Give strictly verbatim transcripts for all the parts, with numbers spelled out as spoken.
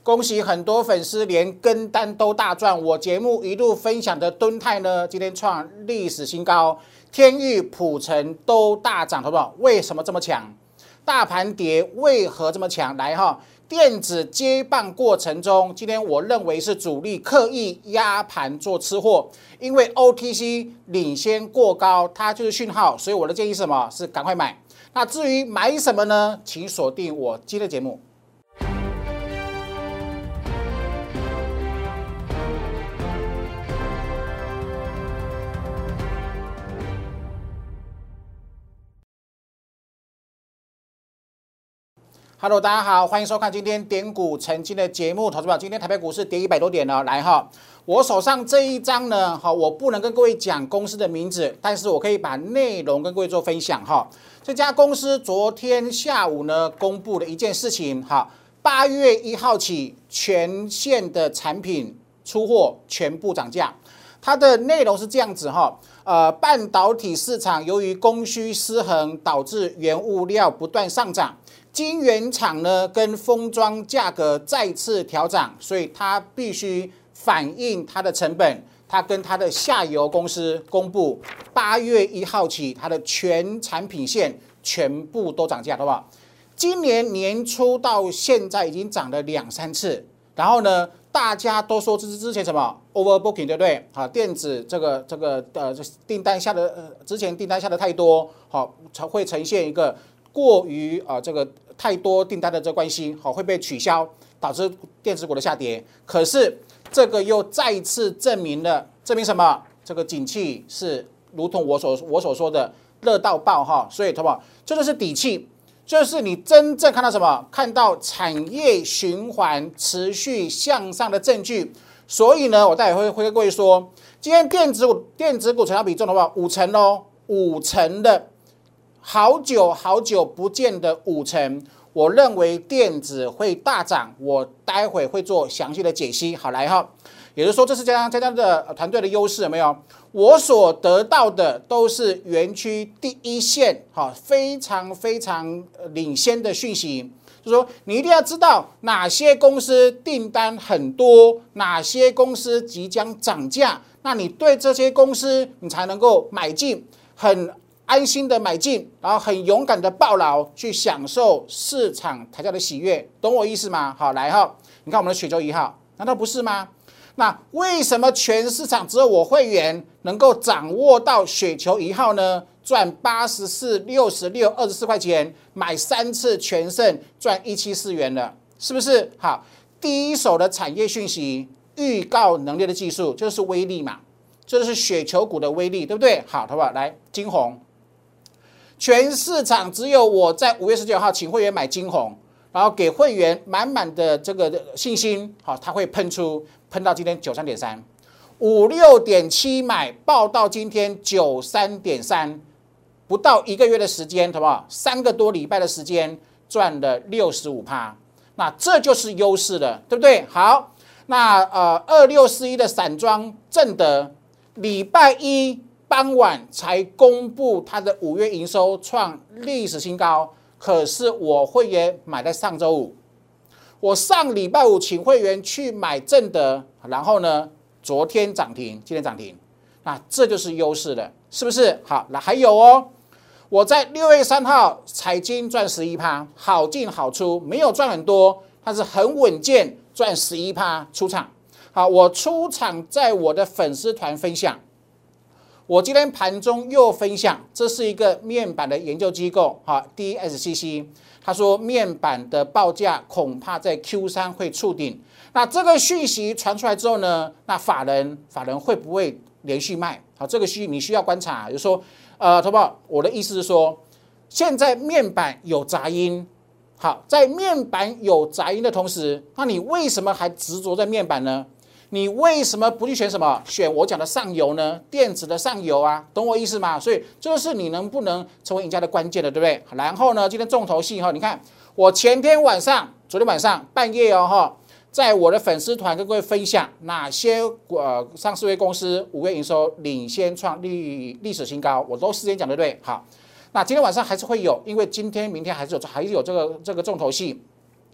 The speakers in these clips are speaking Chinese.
恭喜很多粉丝连跟单都大赚，我节目一路分享的敦泰呢，今天创历史新高，天钰、普成都大涨，好不好？为什么这么强？大盘跌为何这么强？来哈，电子接棒过程中，今天我认为是主力刻意压盘做吃货，因为 O T C 领先过高，它就是讯号，所以我的建议是什么？是赶快买。那至于买什么呢？请锁定我今天的节目。Hello， 大家好，欢迎收看今天点股成金的节目。投资者，今天台北股市跌一百多点了，来哈，我手上这一张呢，好，我不能跟各位讲公司的名字，但是我可以把内容跟各位做分享哈。这家公司昨天下午呢，公布了一件事情，哈，八月一号起，全线的产品出货全部涨价。它的内容是这样子哈，呃，半导体市场由于供需失衡，导致原物料不断上涨。晶圆厂呢跟封装价格再次调涨，所以它必须反映它的成本。它跟它的下游公司公布，八月一号起，它的全产品线全部都涨价，好不好？今年年初到现在已经涨了两三次，然后呢，大家都说这是之前什么 overbooking， 对不对？好，电子这个这个呃订单下的呃之前订单下的太多，好才会呈现一个。过于啊、呃、这个太多订单的这关系，好会被取消，导致电子股的下跌。可是这个又再次证明了，证明什么？这个景气是如同我所我所说的热到爆哈，所以，好不好？这就是底气，就是你真正看到什么？看到产业循环持续向上的证据。所以呢，我待会会会跟各位说，今天电子股电子股成交比重好不好？五成哦，五成的。好久好久不见的五成，我认为电子会大涨，我待会会做详细的解析。好，来哈，也就是说这是佳佳佳的团队的优势，有没有？我所得到的都是园区第一线，好，非常非常领先的讯息。就是说，你一定要知道哪些公司订单很多，哪些公司即将涨价，那你对这些公司你才能够买进，很。安心的买进，然后很勇敢的抱牢，去享受市场抬价的喜悦，懂我意思吗？好，来哈，你看我们的雪球一号，难道不是吗？那为什么全市场只有我会员能够掌握到雪球一号呢？赚八十四、六十六、二十四块钱，买三次全胜，赚一七四元了，是不是？好，第一手的产业讯息，预告能力的技术，就是威力嘛，这就是雪球股的威力，对不对？好，好不好？来，金红。全市场只有我在五月十九号请会员买金红，然后给会员满满的这个信心，好，它会喷出，喷到今天九三点三，五六点七买，报到今天九三点三，不到一个月的时间，好不好？三个多礼拜的时间赚了六十五趴，那这就是优势了，对不对？好，那呃二六四一的散装正德，礼拜一。傍晚才公布它的五月营收创历史新高，可是我会员买在上周五，我上礼拜五请会员去买正德，然后呢，昨天涨停，今天涨停，那这就是优势了，是不是？好，那还有哦，我在六月三号彩金赚十一趴，好进好出，没有赚很多，但是很稳健，赚十一趴出场。好，我出场在我的粉丝团分享。我今天盘中又分享，这是一个面板的研究机构，哈 ，D S C C， 他说面板的报价恐怕在 Q 三会触顶。那这个讯息传出来之后呢，那法人法人会不会连续卖？好，这个需你需要观察，就是说，呃，投保，我的意思是说，现在面板有杂音，好，在面板有杂音的同时，那你为什么还执着在面板呢？你为什么不去选什么？选我讲的上游呢？电子的上游啊，懂我意思吗？所以这就是你能不能成为赢家的关键的，对不对？然后呢，今天重头戏哈，你看我前天晚上、昨天晚上半夜哦哈，在我的粉丝团跟各位分享哪些呃上市位公司五月营收领先创历历史新高，我都事先讲对不对？好，那今天晚上还是会有，因为今天、明天还是有还是有这个这个重头戏。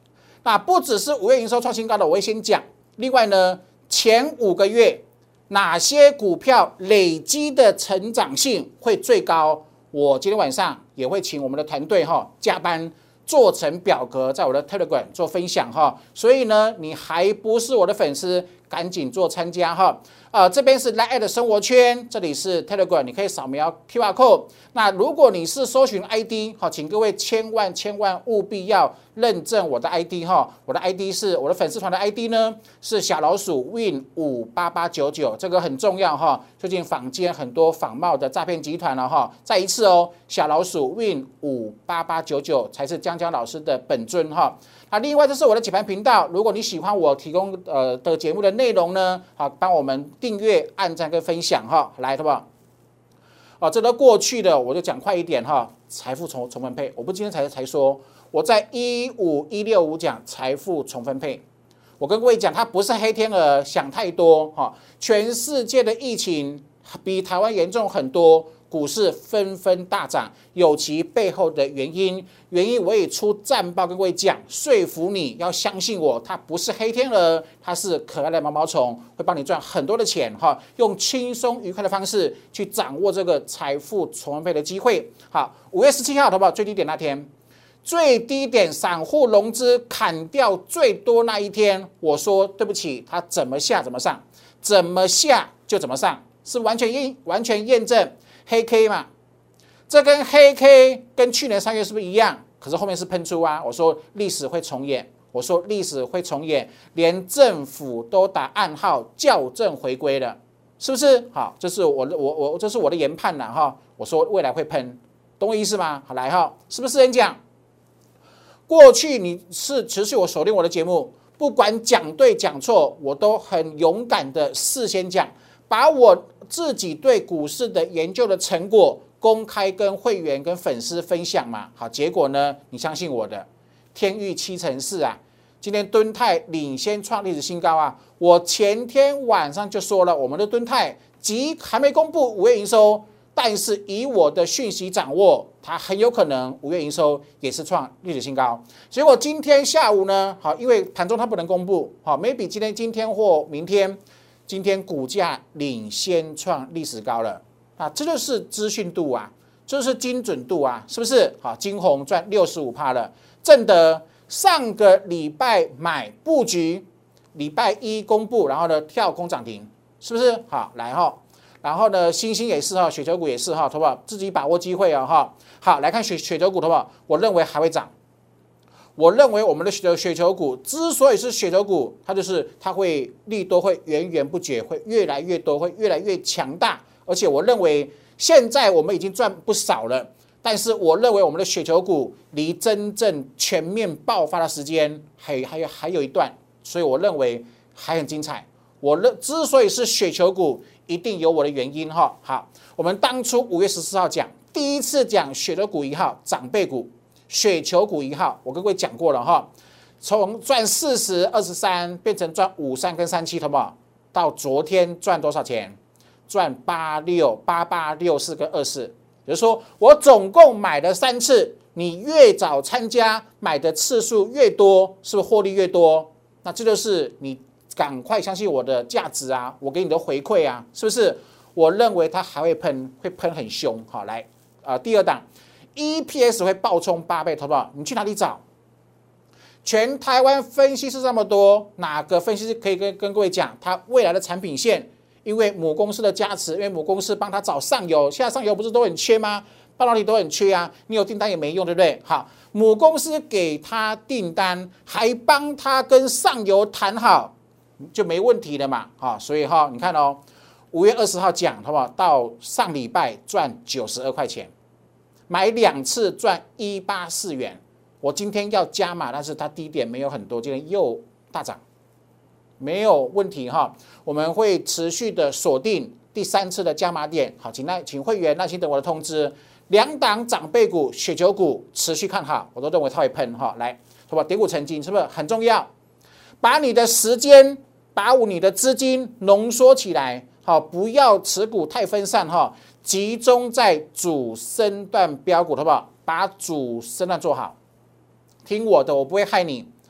那不只是五月营收创新高的，我会先讲。另外呢，前五个月哪些股票累积的成长性会最高？我今天晚上也会请我们的团队哈加班做成表格，在我的 Telegram 做分享哈。所以呢，你还不是我的粉丝，赶紧做参加哈。呃，这边是 Line 的生活圈，这里是 Telegram， 你可以扫描 Q R code。那如果你是搜寻 I D， 好，请各位千万千万务必要认证我的 I D 哈。我的 I D 是我的粉丝团的 I D 呢，是小老鼠 Win 五八八九九，这个很重要哈。最近坊间很多仿冒的诈骗集团了哈。再一次哦，小老鼠 Win 五八八九九才是江江老师的本尊哈。啊，另外这是我的解盘频道，如果你喜欢我提供呃的节目的内容呢，好，帮我们订阅、按赞跟分享哈，来，好不好？哦，这都过去的，我就讲快一点哈。财富重重分配，我不今天才才说，我在一五一六五讲财富重分配，我跟各位讲，它不是黑天鹅，想太多哈。全世界的疫情比台湾严重很多。股市纷纷大涨，有其背后的原因。原因我也出战报跟各位讲，说服你要相信我，它不是黑天鹅，它是可爱的毛毛虫，会帮你赚很多的钱哈。用轻松愉快的方式去掌握这个财富重分配的机会。好，五月十七号，好不好？最低点那天，最低点散户融资砍掉最多那一天，我说对不起，它怎么下怎么上，怎么下就怎么上，是完全验完全验证。黑 K 嘛，这跟黑 K 跟去年三月是不是一样？可是后面是喷出啊！我说历史会重演，我说历史会重演，连政府都打暗号校正回归了，是不是？好，这是我的我我这是我的研判了哈。我说未来会喷，懂我意思吗？好，来哈，是不是人讲？过去你是持续我锁定我的节目，不管讲对讲错，我都很勇敢的事先讲，把我自己对股市的研究的成果公开跟会员跟粉丝分享嘛。好，结果呢，你相信我的，天域七乘四啊，今天敦泰领先创历史新高啊。我前天晚上就说了，我们的敦泰即还没公布五月营收，但是以我的讯息掌握，它很有可能五月营收也是创历史新高。结果今天下午呢，好，因为盘中它不能公布，好 ，maybe 今天今天或明天。今天股价领先创历史高了啊，这就是资讯度啊，这就是精准度啊，是不是？好，金红赚 百分之六十五 了，正德上个礼拜买布局，礼拜一公布，然后呢跳空涨停，是不是？好，来哈，然后呢星星也是哈，雪球股也是哈，好不好？自己把握机会啊哈。好，来看雪雪球股好不好？我认为还会涨。我认为我们的雪雪球股之所以是雪球股，它就是它会利多会源源不绝，会越来越多，会越来越强大。而且我认为现在我们已经赚不少了，但是我认为我们的雪球股离真正全面爆发的时间还还有还有一段，所以我认为还很精彩。我认之所以是雪球股，一定有我的原因哈。好，我们当初五月十四号讲，第一次讲雪球股一号长辈股。雪球股一号，我跟各位讲过了哈，从赚四十、二十三变成赚五三跟三七，好不好？到昨天赚多少钱？赚八六、八八、六四跟二四，也就是说我总共买了三次。你越早参加，买的次数越多，是不是获利越多？那这就是你赶快相信我的价值啊，我给你的回馈啊，是不是？我认为它还会喷，会喷很凶。好，来啊、呃，第二档。E P S 会暴冲八倍，好不好？你去哪里找？全台湾分析师这么多，哪个分析师可以跟跟各位讲他未来的产品线？因为母公司的加持，因为母公司帮他找上游，现在上游不是都很缺吗？半导体都很缺啊，你有订单也没用，对不对？好，母公司给他订单，还帮他跟上游谈好，就没问题了嘛。好，所以哈，你看哦，五月二十号讲，好不好？到上礼拜赚九十二块钱。买两次赚一八四元，我今天要加码，但是它低点没有很多，今天又大涨，没有问题哈。我们会持续的锁定第三次的加码点，好，请耐请会员耐心等我的通知。两档长辈股、雪球股持续看好，我都认为它会喷哈。来，好吧，跌股成金是不是很重要？把你的时间，把你的资金浓缩起来，好，不要持股太分散哈。集中在主升段标股，好不好？把主升段做好，听我的，我不会害你。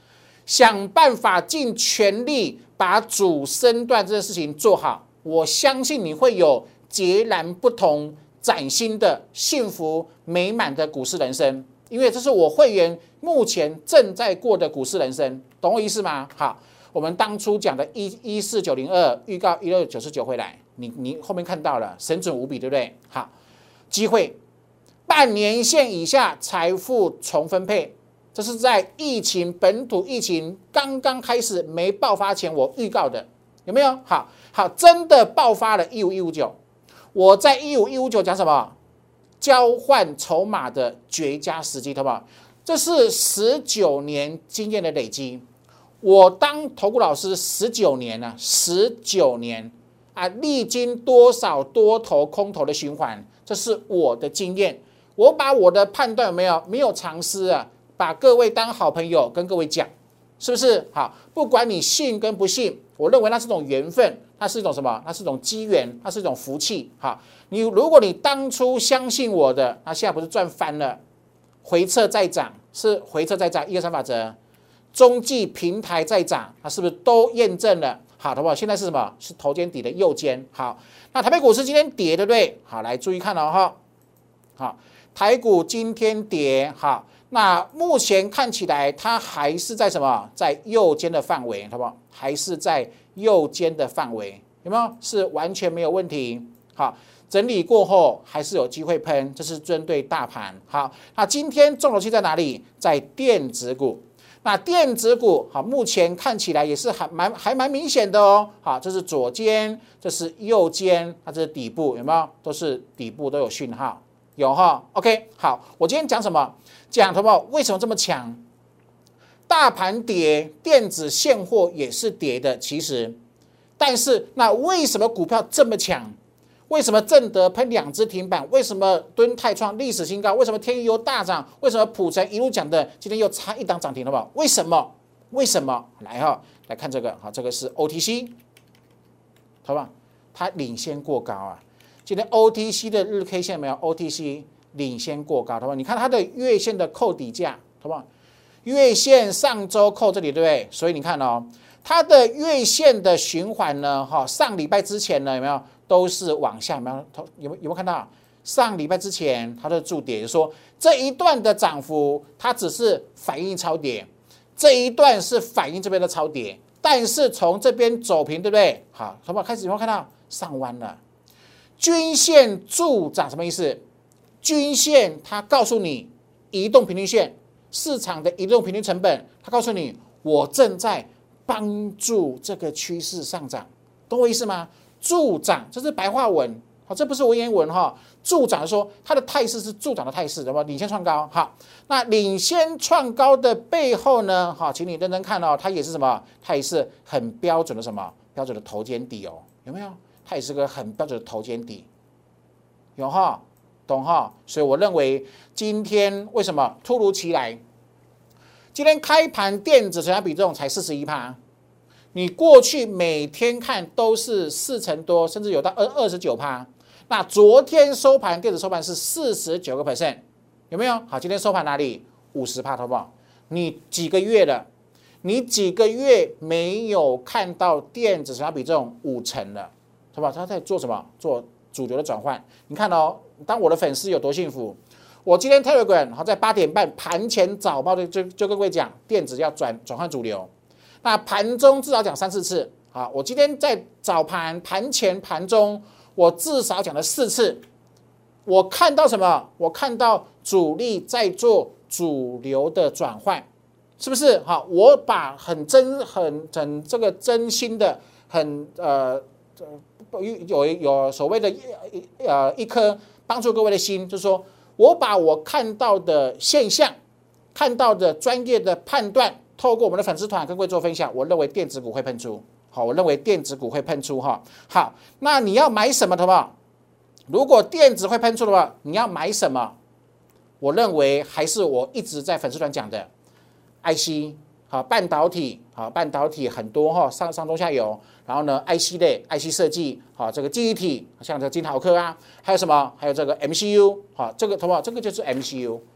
想办法尽全力把主升段这件事情做好。我相信你会有截然不同、崭新的幸福美满的股市人生，因为这是我会员目前正在过的股市人生，懂我意思吗？好，我们当初讲的一一四九零二预告一六九十九回来，你你后面看到了，神准无比，对不对？好，机会半年线以下财富重分配，这是在疫情本土疫情刚刚开始没爆发前我预告的，有没有？好好，真的爆发了一五一五九。我在一五一五九讲什么？交换筹码的绝佳时机，好不好？这是十九年经验的累积。我当投顾老师十九年了、啊，十九年啊，历经多少多头空头的循环，这是我的经验。我把我的判断有没有没有藏私啊，把各位当好朋友跟各位讲，是不是？好，不管你信跟不信，我认为那是一种缘分。它是一种什么？它是一种机缘，它是一种福气。好，你如果你当初相信我的，那现在不是赚翻了？回撤再涨，是回撤再涨，一二三法则。中继平台再涨，它是不是都验证了？好，好不好？现在是什么？是头肩底的右肩。好，那台北股市今天跌，对不对？好，来注意看了哈。好，台股今天跌，好，那目前看起来它还是在什么？在右肩的范围，好不好？还是在右肩的范围，有没有？是完全没有问题。好，整理过后还是有机会喷，这是针对大盘。好，那今天重头戏在哪里？在电子股。那电子股好，目前看起来也是还蛮还蛮明显的哦。好，这是左肩，这是右肩，它这是底部，有没有？都是底部都有讯号，有哈。OK， 好，我今天讲什么？讲什么？为什么这么强？大盘跌，电子现货也是跌的，其实，但是那为什么股票这么强？为什么正德喷两只停板？为什么敦泰创历史新高？为什么天宇又大涨？为什么普成一路讲的今天又差一档涨停了吧？为什么？为什么？来哈，来看这个，好，这个是 O T C， 好吧？它领先过高啊！今天 O T C 的日 K 线没有 ？O T C 领先过高，好吧？你看它的月线的扣底价，好不好？月线上周扣这里，对不对？所以你看哦，它的月线的循环呢，哈，上礼拜之前呢，有没有都是往下？有没有？有没有有没有看到？上礼拜之前它的筑跌，就是说这一段的涨幅，它只是反映超跌，这一段是反映这边的超跌，但是从这边走平，对不对？好，好不好？开始有没有看到上弯了？均线助涨什么意思？均线它告诉你移动平均线。市场的移动平均成本，它告诉你，我正在帮助这个趋势上涨，懂我意思吗？助涨，这是白话文，好，这不是文言文哈。助涨说它的态势是助涨的态势，对吧？领先创高，好，那领先创高的背后呢，好，请你认真看哦，它也是什么？它也是很标准的什么？标准的头肩底哦，有没有？它也是个很标准的头肩底，有哈？懂哈？所以我认为今天为什么突如其来？今天开盘电子成交比重才 百分之四十一， 你过去每天看都是四成多，甚至有到 二十九。那昨天收盘电子收盘是 百分之四十九， 有没有？好，今天收盘哪里 百分之五十， 好不好？你几个月了？你几个月没有看到电子成交比重五成了，好不好？他在做什么？做主流的转换。你看哦，当我的粉丝有多幸福。我今天 Telegram 好在八点半盘前早报就就跟各位讲，电子要转转换主流。那盘中至少讲三四次。好，我今天在早盘、盘前、盘中，我至少讲了四次。我看到什么？我看到主力在做主流的转换，是不是？好，我把很真、很很这个真心的、很呃有有所谓的呃一颗帮助各位的心，就是说。我把我看到的现象、看到的专业的判断，透过我们的粉丝团跟各位做分享。我认为电子股会喷出，好，我认为电子股会喷出哈。好，那你要买什么的话，如果电子会喷出的话，你要买什么？我认为还是我一直在粉丝团讲的 I C， 好，半导体，好，半导体很多哈，上上中下游。然后呢 ，I C 类 I C 设计，好，这个记忆体，像这个金豪科啊，还有什么？还有这个 M C U， 好，这个好不好？这个就是 M C U。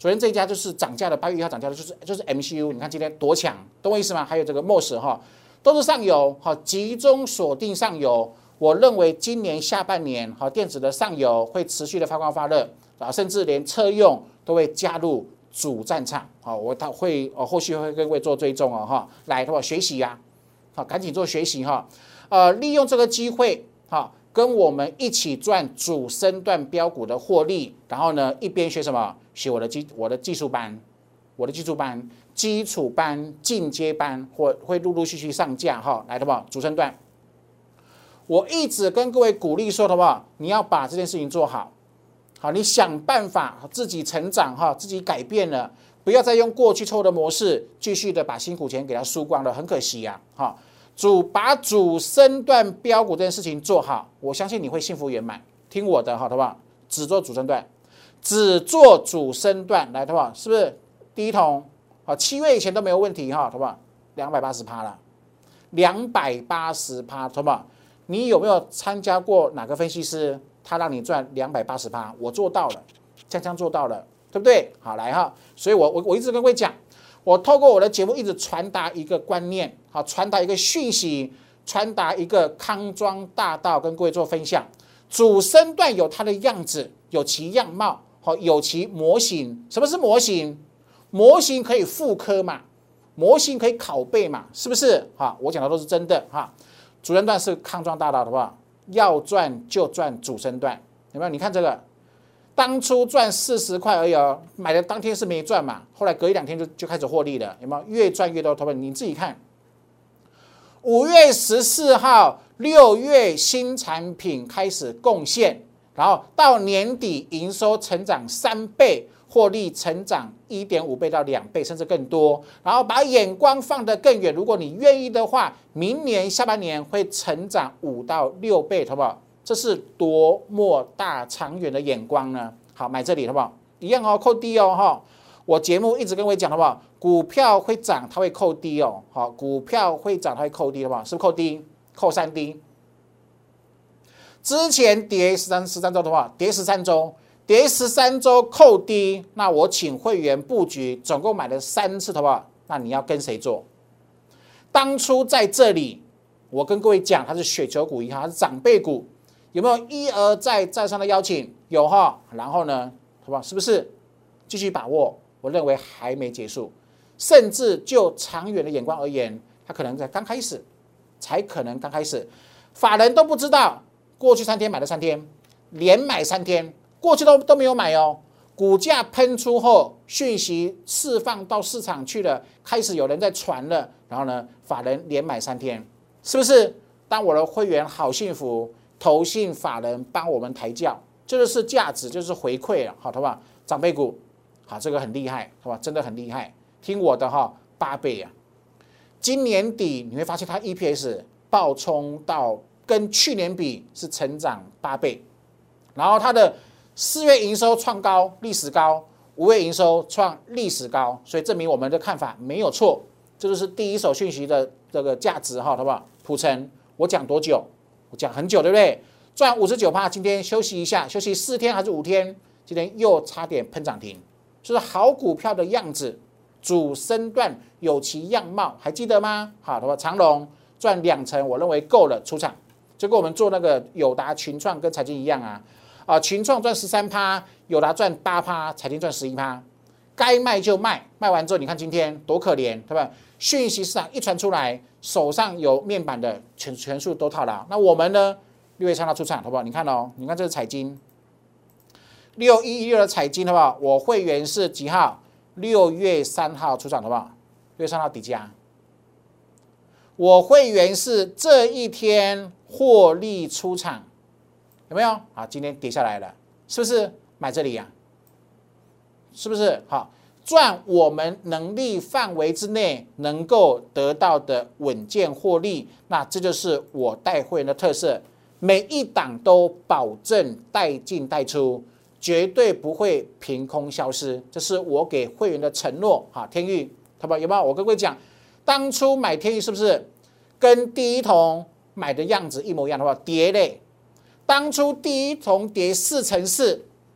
昨天这一家就是涨价的，八月一号涨价的，就是就是 M C U， 你看今天多强，懂我意思吗？还有这个 M O S 哈，都是上游，好，集中锁定上游。我认为今年下半年，好，电子的上游会持续的发光发热啊，甚至连车用都会加入主战场。好，我他会哦，后续会跟各位做追踪哦哈，来的话学习呀，好，赶紧做学习哈，呃，利用这个机会，好，跟我们一起赚主升段标股的获利，然后呢，一边学什么？学我的技我的技术班，我的技术班、基础班、进阶班，或会陆陆续续上架哈，来的话，主升段。我一直跟各位鼓励说的话，你要把这件事情做好，好，你想办法自己成长哈，自己改变了，不要再用过去错误的模式，继续的把辛苦钱给它输光了，很可惜呀、啊，哈，主把主升段标股这件事情做好，我相信你会幸福圆满。听我的哈，好不好？只做主升段，只做主升段，来的话，是不是第一桶？好，七月以前都没有问题哈，好不好？两百八十趴了，两百八十趴，好不好？你有没有参加过哪个分析师？他让你赚两百八十趴，我做到了，锵锵做到了，对不对？好，来哈，所以我我我一直跟各位讲，我透过我的节目一直传达一个观念，好，传达一个讯息，传达一个康庄大道，跟各位做分享。主升段有它的样子，有其样貌，好，有其模型。什么是模型？模型可以复刻嘛，模型可以拷贝嘛，是不是？哈，我讲的都是真的哈。主升段是康庄大道的话，要赚就赚主升段，有没有？你看这个，当初赚四十块而已哦，买的当天是没赚嘛，后来隔一两天就就开始获利了，有没有？越赚越多，同学们你自己看。五月十四号，六月新产品开始贡献，然后到年底营收成长三倍。获利成长 一点五 倍到两倍，甚至更多。然后把眼光放得更远，如果你愿意的话，明年下半年会成长五到六倍，好不好？这是多么大长远的眼光呢？好，买这里好不好？一样哦，扣低哦哈。我节目一直跟各位讲好不好？股票会涨，它会扣低哦。好，股票会涨，它会扣低，好不好？是不是扣低？扣三低。之前跌十三十三周的话，跌十三周。跌十三周扣低，那我请会员布局，总共买了三次，好不好？那你要跟谁做？当初在这里，我跟各位讲，它是雪球股一号，它是长辈股，有没有一而再再三的邀请？有哈，然后呢，好不好？是不是？继续把握，我认为还没结束，甚至就长远的眼光而言，它可能在刚开始，才可能刚开始，法人都不知道，过去三天买了三天，连买三天。过去都都没有买哦，股价喷出后，讯息释放到市场去了，开始有人在传了，然后呢，法人连买三天，是不是？当我的会员好幸福，投信法人帮我们抬轿，这就是价值，就是回馈了，好，好不好？长辈股，好，这个很厉害，好吧？真的很厉害，听我的哈，八倍啊！今年底你会发现它 E P S 暴冲到跟去年比是成长八倍，然后它的四月营收创高，历史高；五月营收创历史高，所以证明我们的看法没有错。这就是第一手讯息的这个价值哈，好不好？普成，我讲多久？我讲很久，对不对？赚五十九趴，今天休息一下，休息四天还是五天？今天又差点喷涨停，就是好股票的样子，主升段有其样貌，还记得吗？好，的话，长荣赚两成，我认为够了，出场。就跟我们做那个友达、群创跟财经一样啊。啊，群创赚十三趴，友达赚八趴，财经赚十一趴，该卖就卖，卖完之后你看今天多可怜，对吧？讯息市场一传出来，手上有面板的全全数都套牢。那我们呢？六月三号出场，好不好？你看哦，你看这是彩金，六一一六的彩金，好不好？我会员是几号？六月三号出场，好不好？六月三号底价，我会员是这一天获利出场。有没有？好，今天跌下来了，是不是买这里呀、啊？是不是？好，赚我们能力范围之内能够得到的稳健获利，那这就是我带会员的特色，每一档都保证带进带出，绝对不会凭空消失，这是我给会员的承诺。好，天鈺，好不好？有没有？我跟各位讲，当初买天鈺是不是跟第一桶买的样子一模一样的话，跌嘞？当初第一桶跌四成四，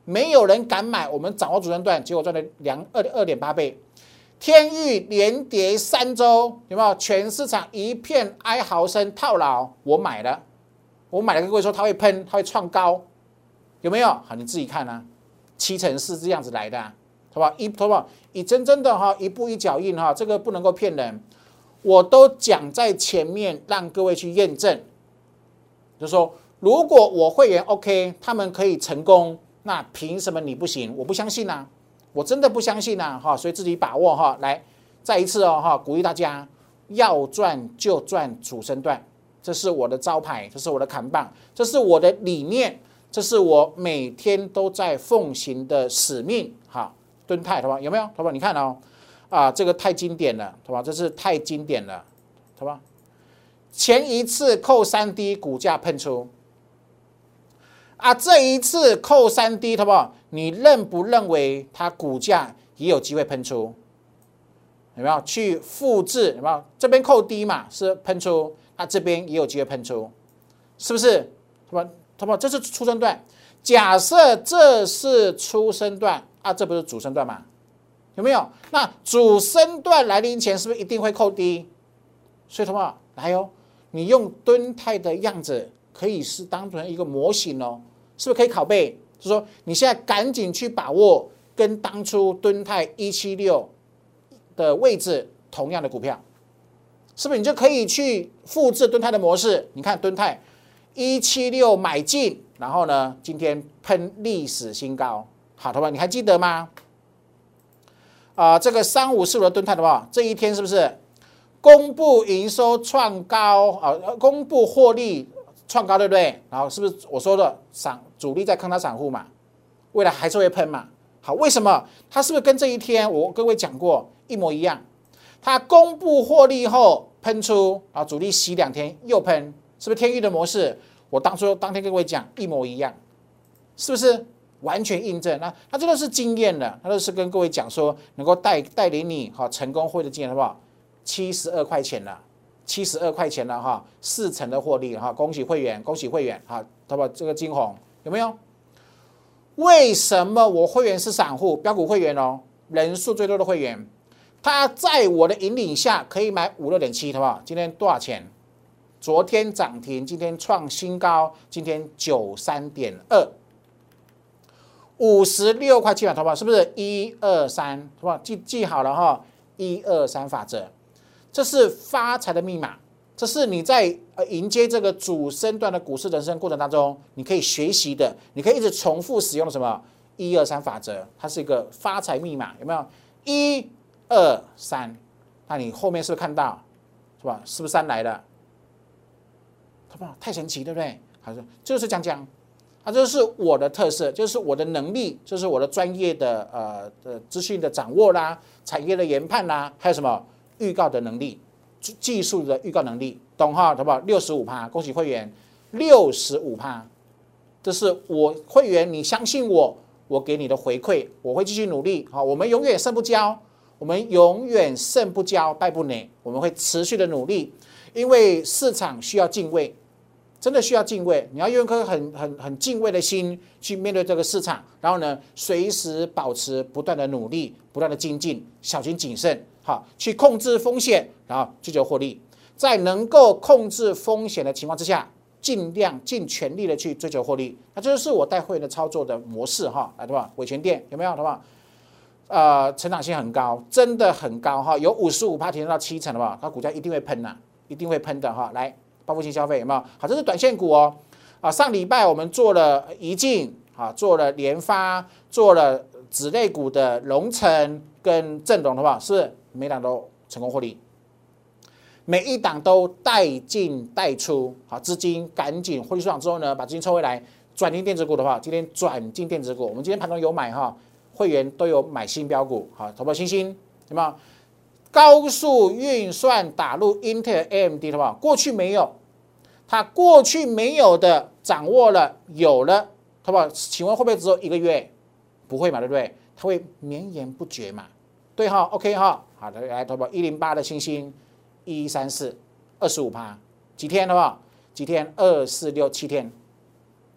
没有人敢买，我们掌握主升段，结果赚了两二二点八倍。天钰连跌三周，有没有？全市场一片哀嚎声，套牢，我买了，我买了，跟各位说它会喷，它会创高，有没有？好，你自己看啊，七成是这样子来的、啊，好不好？一好不好？以真正的哈一步一脚印哈，这个不能够骗人，我都讲在前面，让各位去验证。就是说，如果我会员 OK， 他们可以成功，那凭什么你不行？我不相信啊。我真的不相信呐，哈，所以自己把握哈，来再一次哦，哈，鼓励大家要赚就赚主升段，这是我的招牌，这是我的扛棒，这是我的理念，这是我每天都在奉行的使命，哈，敦泰，好吧，有没有？好吧，你看哦，啊，这个太经典了，好吧，这是太经典了，好吧，前一次扣三 D 股价喷出。啊，这一次扣三 D， 好不好？你认不认为它股价也有机会喷出？有没有去复制？有没有？这边扣低嘛，是喷出，那、啊、这边也有机会喷出，是不是？好吧，好不好？这是初升段。假设这是初升段啊，这不是主升段吗？有没有？那主升段来临前是不是一定会扣低？所以，好不好？来哦，你用敦泰的样子。可以是当成一个模型哦，是不是可以拷贝？就是说你现在赶紧去把握跟当初敦泰一七六的位置同样的股票，是不是你就可以去复制敦泰的模式？你看敦泰一七六买进，然后呢，今天喷历史新高，好，同学们你还记得吗？啊、呃，这个三五四五的敦泰的话，这一天是不是公布营收创高啊、呃？公布获利。创高对不对？然后是不是我说的散主力在坑他散户嘛？未来还是会喷嘛？好，为什么？它是不是跟这一天我各位讲过一模一样？它公布获利后喷出，然后主力洗两天又喷，是不是天钰的模式？我当初当天跟各位讲一模一样，是不是完全印证？那那这个是经验的，那都是跟各位讲说能够带带领你好成功会的经验，好不好？七十二块钱了。七十二块钱了哈，四成的获利哈，恭喜会员，恭喜会员哈，好吧，这个金红有没有？为什么我会员是散户标股会员哦？人数最多的会员，他在我的引领下可以买五六点七，好不好？今天多少钱？昨天涨停，今天创新高，今天九三点二，五十六块七毛，好不好？是不是一二三？好不好？记记好了哈，一二三法则。这是发财的密码，这是你在呃迎接这个主升段的股市人生过程当中，你可以学习的，你可以一直重复使用的什么一二三法则，它是一个发财密码，有没有？一二三，那你后面是不是看到，是吧？是不是三来了？好不好？太神奇，对不对？好，就是讲讲，啊，这是我的特色，就是我的能力，就是我的专业的呃的资讯的掌握啦，产业的研判啦，还有什么？预告的能力，技术的预告能力，懂哈？好不好？六十五趴，恭喜会员，六十五趴，这是我会员，你相信我，我给你的回馈，我会继续努力。好，我们永远胜不骄，我们永远胜不骄，败不馁，我们会持续的努力，因为市场需要敬畏，真的需要敬畏。你要用一颗很很很敬畏的心去面对这个市场，然后呢，随时保持不断的努力，不断的精进，小心谨慎。好，去控制风险，然后追求获利，在能够控制风险的情况之下，尽量尽全力的去追求获利。那这就是我带会员的操作的模式哈，来对吧？伟全店有没有？好不好？呃，成长性很高，真的很高哈，有五十五%提升到七成，好不好？它股价一定会喷呐、啊，一定会喷的哈。来，报复性消费有没有？好，这是短线股哦。啊，上礼拜我们做了宜进，啊，做了联发，做了子类股的荣成跟正荣，好不好？是不是？每档都成功获利，每一档都带进带出，好，资金赶紧获利出场之后呢，把资金抽回来，转进电子股的话，今天转进电子股，我们今天盘中有买哈，会员都有买新标股，好，投保星星有没有？高速运算打入 Intel A M D 的话，过去没有，它过去没有的掌握了，有了，投保，请问会不会只有一个月？不会嘛，对不对？它会绵延不绝嘛。对哈 ，OK 哈，好的，来投保一零八的星星，一三四，二十五趴，几天好不好？几天？二四六七天。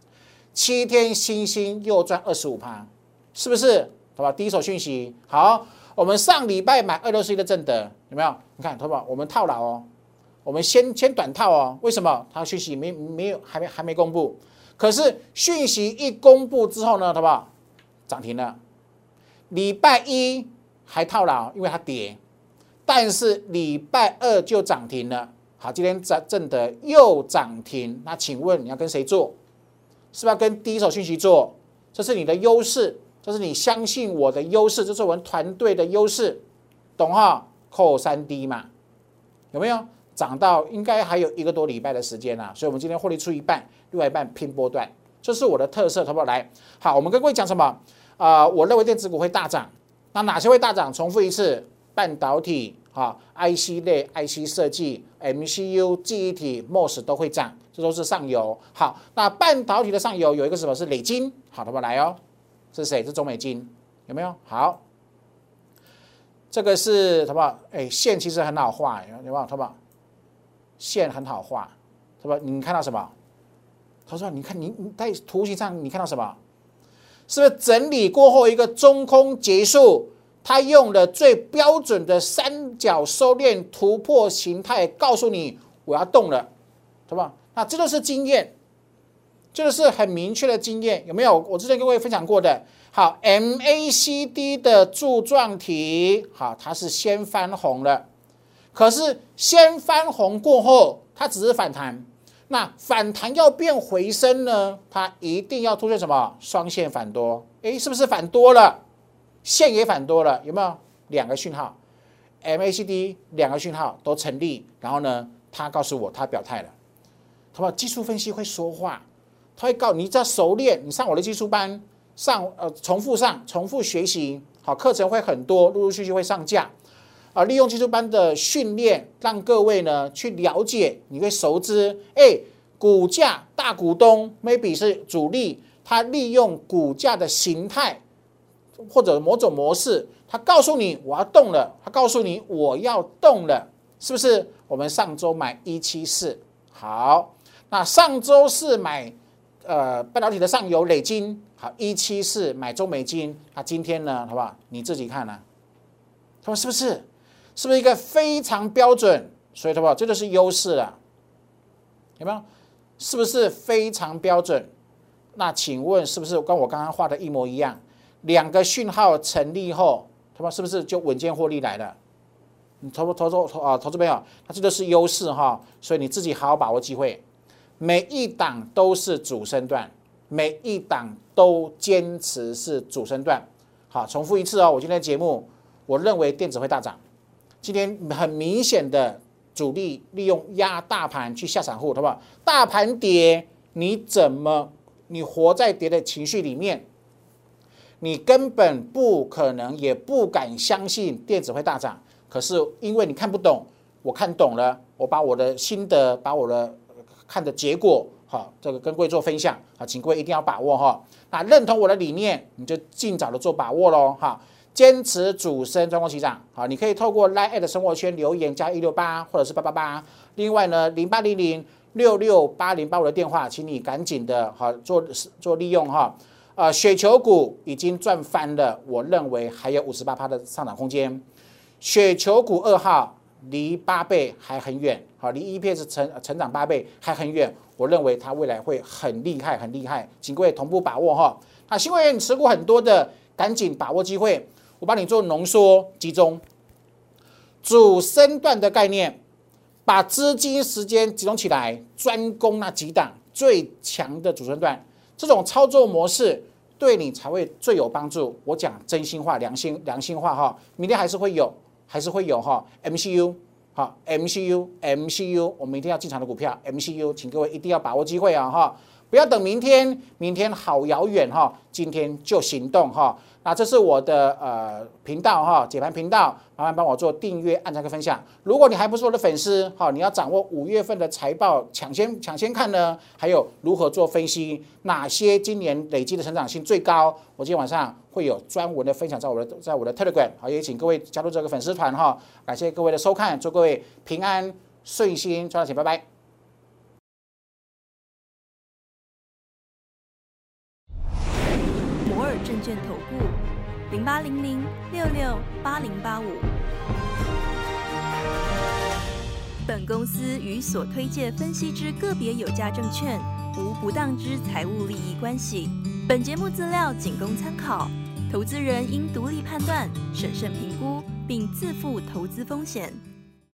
七天星星又赚二十五趴，是不是？好吧，第一手讯息。好，我们上礼拜买二六四一的正德，有没有？你看，好不好？我们套牢哦，我们先先短套哦。为什么？它讯息没没有还没还没公布，可是讯息一公布之后呢，好不好？涨停了。礼拜一还套牢，因为它跌，但是礼拜二就涨停了。好，今天正正德又涨停，那请问你要跟谁做？是不是要跟第一手讯息做？这是你的优势，这是你相信我的优势，这是我们团队的优势，懂哈？扣三 D 嘛，有没有？涨到应该还有一个多礼拜的时间啦，所以我们今天获利出一半，另外一半拼波段，这是我的特色，好不好？来，好，我们跟各位讲什么？啊、呃，我认为电子股会大涨，那哪些会大涨？重复一次，半导体、哈、I C 类、I C 设计、M C U、记忆体、M O S 都会涨，这都是上游。好，那半导体的上游有一个什么是磊晶？好，好不好？来哦，是谁？是中美晶，有没有？好，这个是好不好？哎，线其实很好画，有没有？好不好？线很好画，是吧？你看到什么？他说：“你看，你你在图形上你看到什么？是不是整理过后一个中空结束？他用了最标准的三角收敛突破形态，告诉你我要动了，对吧？那这就是经验，这个是很明确的经验，有没有？我之前跟各位分享过的。好 ，M A C D 的柱状体，好，它是先翻红了。”可是先翻红过后，它只是反弹。那反弹要变回升呢，它一定要出现什么双线反多？诶，是不是反多了？线也反多了，有没有两个讯号 ？M A C D 两个讯号都成立，然后呢，它告诉我它表态了。好吧，技术分析会说话，它会告你只要熟练，你上我的技术班，上呃重复上，重复学习，好，课程会很多，陆陆续续会上架。啊，利用技术班的训练，让各位呢去了解，你会熟知，哎，股价大股东 maybe 是主力，他利用股价的形态或者某种模式，他告诉你我要动了，他告诉你我要动了，是不是？我们上周买一七四，好，那上周是买呃半导体的上游磊晶，好，一七四买中美晶，那今天呢，好不好？你自己看呢、啊，他说是不是？是不是一个非常标准？所以的话，这就是优势了，有没有？是不是非常标准？那请问是不是跟我刚刚画的一模一样？两个讯号成立后，他们是不是就稳健获利来了？你投投投投啊，投资朋友，那这就是优势哈。所以你自己好好把握机会，每一档都是主升段，每一档都坚持是主升段。好，重复一次哦，我今天的节目，我认为电子会大涨。今天很明显的主力利用压大盘去下散户，好不好？大盘跌，你怎么你活在跌的情绪里面？你根本不可能也不敢相信电子会大涨。可是因为你看不懂，我看懂了，我把我的心得，把我的看的结果，好，这个跟各位做分享，好，请各位一定要把握哈。那认同我的理念，你就尽早的做把握喽，哈。坚持主升专攻齐涨，好，你可以透过 Line@ 生活圈留言加一六八或者是八八八，另外呢零八零零六六八零八五的电话，请你赶紧的好做做利用哈。呃，雪球股已经赚翻了，我认为还有 百分之五十八 的上涨空间。雪球股二号离八倍还很远，好，离 E P S 成成长八倍还很远，我认为它未来会很厉害，很厉害，请各位同步把握哈。那新会员你持股很多的，赶紧把握机会。我帮你做浓缩集中，主升段的概念，把资金时间集中起来，专攻那几档最强的主升段，这种操作模式对你才会最有帮助。我讲真心话、良心良心话哈，明天还是会有，还是会有哈。M C U 好 ，M C U，M C U， 我们一定要进场的股票 ，M C U， 请各位一定要把握机会啊哈，不要等明天，明天好遥远哈，今天就行动哈。那这是我的呃频道哈，解盘频道，麻烦帮我做订阅、按赞跟分享。如果你还不是我的粉丝，好，你要掌握五月份的财报抢先抢先看呢，还有如何做分析，哪些今年累积的成长性最高，我今天晚上会有专文的分享在我的在我的 Telegram， 好，也请各位加入这个粉丝团哈。感谢各位的收看，祝各位平安顺心，赚到钱，拜拜。 证投顾零八零零六六八零八五。本公司与所推介分析之个别有价证券无不当之财务利益关系。本节目资料仅供参考，投资人应独立判断、审慎评估，并自负投资风险。